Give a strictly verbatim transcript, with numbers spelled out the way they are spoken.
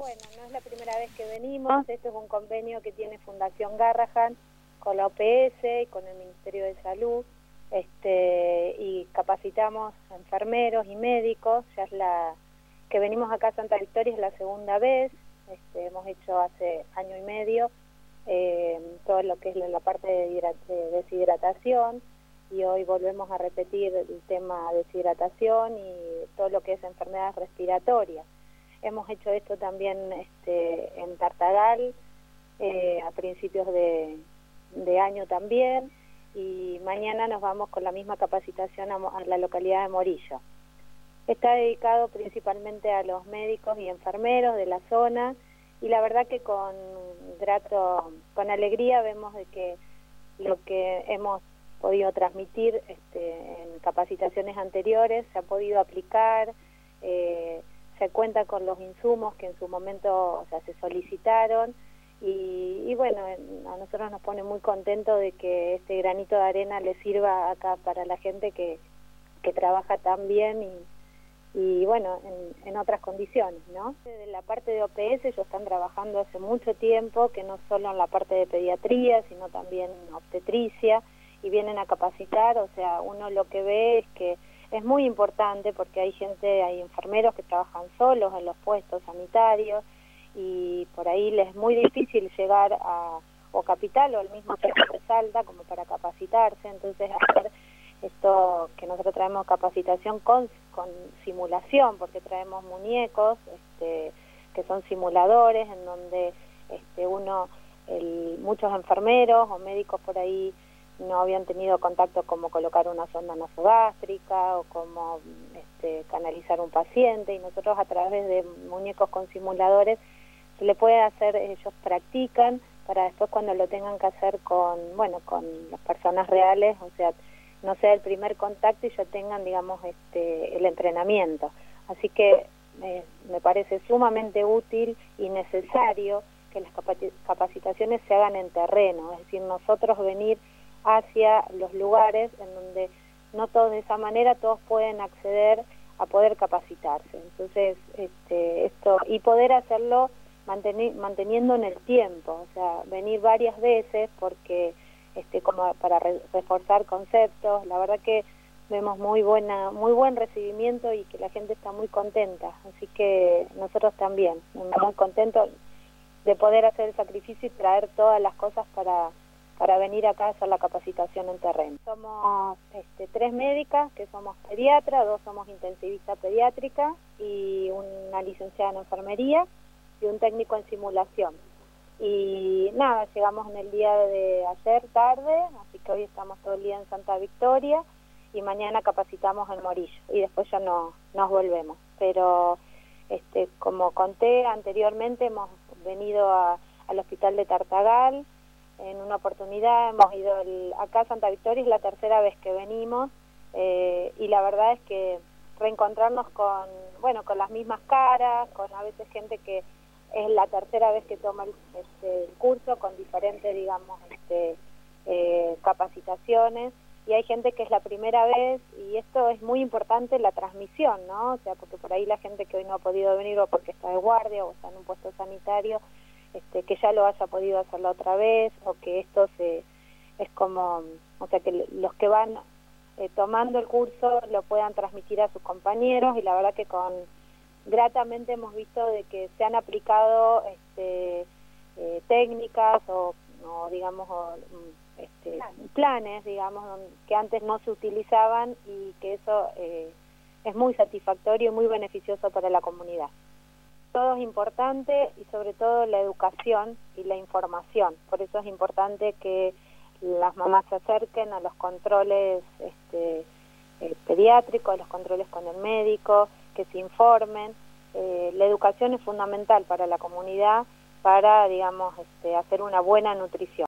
Bueno, no es la primera vez que venimos, esto es un convenio que tiene Fundación Garrahan con la O P S y con el Ministerio de Salud, este, y capacitamos a enfermeros y médicos. Ya es la que venimos acá a Santa Victoria, es la segunda vez. Este, hemos hecho hace año y medio eh, todo lo que es la parte de, de deshidratación, y hoy volvemos a repetir el tema de deshidratación y todo lo que es enfermedades respiratorias. Hemos hecho esto también este, en Tartagal, eh, a principios de, de año también, y mañana nos vamos con la misma capacitación a, a la localidad de Morillo. Está dedicado principalmente a los médicos y enfermeros de la zona, y la verdad que con grato, con alegría vemos de que lo que hemos podido transmitir este, en capacitaciones anteriores se ha podido aplicar. eh, se cuenta con los insumos que en su momento, o sea, se solicitaron, y, y bueno, a nosotros nos pone muy contento de que este granito de arena le sirva acá para la gente que, que trabaja tan bien y, y bueno, en, en otras condiciones, ¿no? De la parte de O P S ellos están trabajando hace mucho tiempo, que no solo en la parte de pediatría, sino también en obstetricia, y vienen a capacitar. O sea, uno lo que ve es que es muy importante porque hay gente, hay enfermeros que trabajan solos en los puestos sanitarios, y por ahí les es muy difícil llegar a o Capital o al mismo puesto de Salta como para capacitarse. Entonces hacer esto que nosotros traemos capacitación con, con simulación, porque traemos muñecos este, que son simuladores en donde este, uno, el, muchos enfermeros o médicos por ahí no habían tenido contacto como colocar una sonda nasogástrica o como este, canalizar un paciente, y nosotros a través de muñecos con simuladores se le puede hacer, ellos practican para después cuando lo tengan que hacer con, bueno, con las personas reales, o sea, no sea el primer contacto y ya tengan, digamos, este, el entrenamiento. Así que eh, me parece sumamente útil y necesario que las capacitaciones se hagan en terreno, es decir, nosotros venir hacia los lugares en donde no todos de esa manera todos pueden acceder a poder capacitarse. Entonces, este, esto y poder hacerlo manteni manteniendo en el tiempo, o sea, venir varias veces porque este, como para re reforzar conceptos. La verdad que vemos muy buena, muy buen recibimiento y que la gente está muy contenta, así que nosotros también, muy contentos de poder hacer el sacrificio y traer todas las cosas para para venir acá a hacer la capacitación en terreno. Somos este, tres médicas, que somos pediatras, dos somos intensivista pediátrica y una licenciada en enfermería y un técnico en simulación. Y nada, llegamos en el día de ayer tarde, así que hoy estamos todo el día en Santa Victoria y mañana capacitamos en Morillo y después ya no nos volvemos. Pero este, como conté anteriormente, hemos venido a, al hospital de Tartagal. En una oportunidad hemos ido el, acá a Santa Victoria, es la tercera vez que venimos, eh, y la verdad es que reencontrarnos con, bueno, con las mismas caras, con a veces gente que es la tercera vez que toma el, este, el curso, con diferentes, digamos, este, eh, capacitaciones, y hay gente que es la primera vez, y esto es muy importante, la transmisión, ¿no? O sea, porque por ahí la gente que hoy no ha podido venir o porque está de guardia o está en un puesto sanitario, Este, que ya lo haya podido hacer la otra vez, o que esto se es como, o sea, que los que van eh, tomando el curso lo puedan transmitir a sus compañeros, y la verdad que con gratamente hemos visto de que se han aplicado este, eh, técnicas o, o digamos o, este, planes, digamos, que antes no se utilizaban, y que eso eh, es muy satisfactorio y muy beneficioso para la comunidad. Todo es importante, y sobre todo la educación y la información. Por eso es importante que las mamás se acerquen a los controles este, eh, pediátricos, a los controles con el médico, que se informen. Eh, la educación es fundamental para la comunidad, para, digamos, este, hacer una buena nutrición.